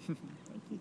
Thank you.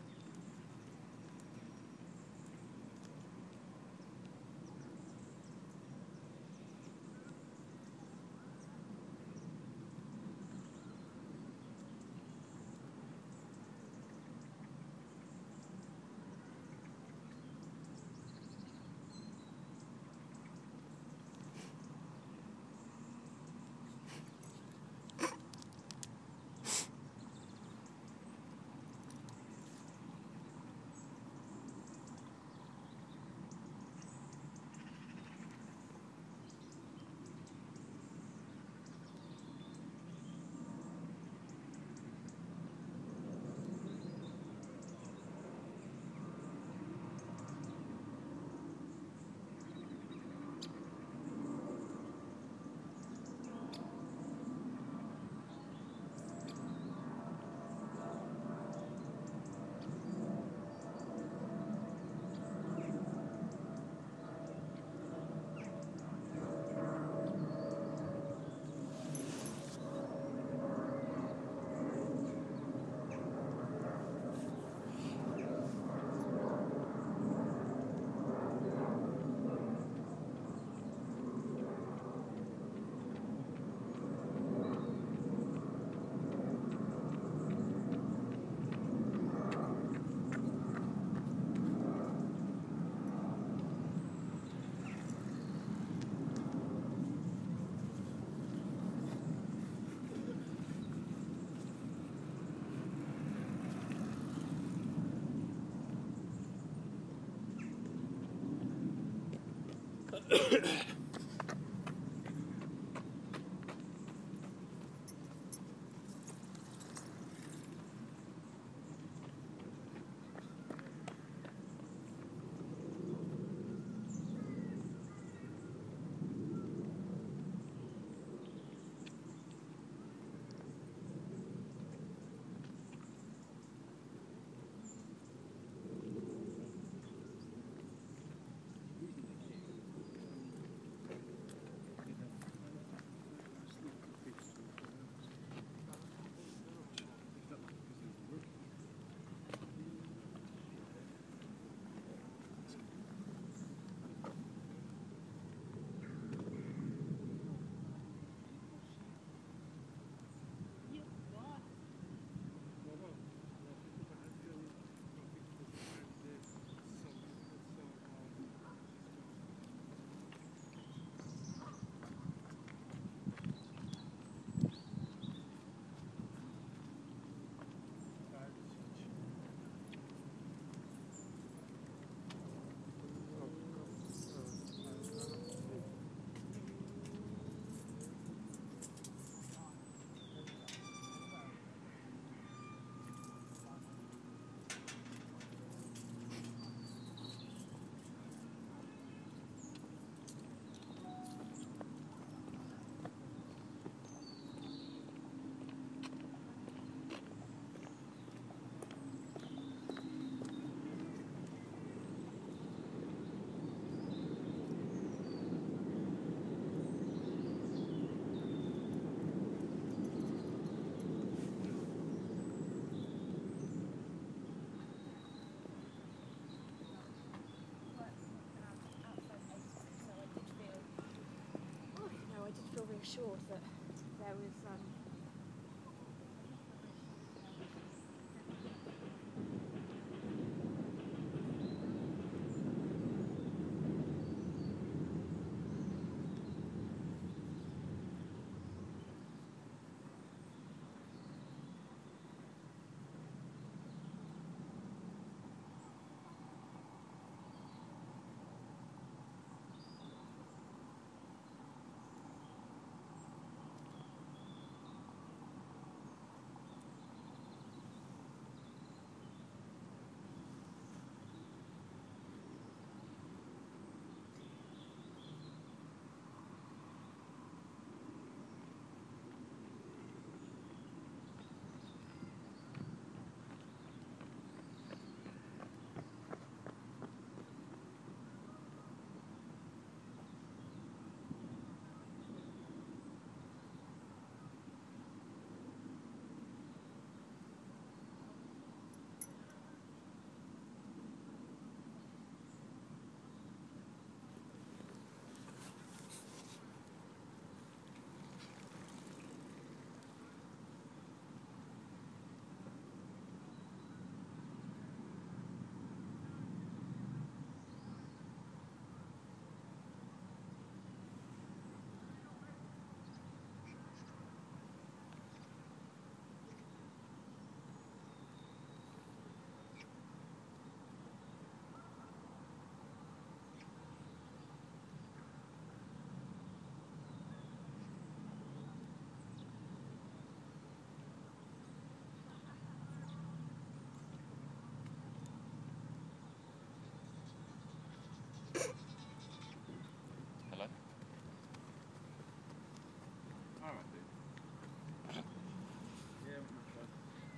Reassured that there was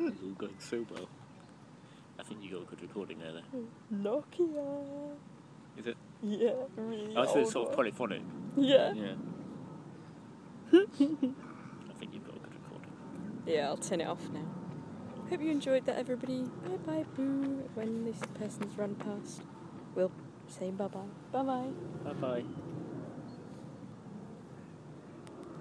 It's all going so well. I think you got a good recording there. Nokia. Is it? Yeah, really. Oh, so it's old sort of one. polyphonic. Yeah. Yeah. I think you've got a good recording. Yeah, I'll turn it off now. Hope you enjoyed that, everybody. Bye bye, boo. When this person's run past, we'll say bye bye. Bye bye. Bye bye.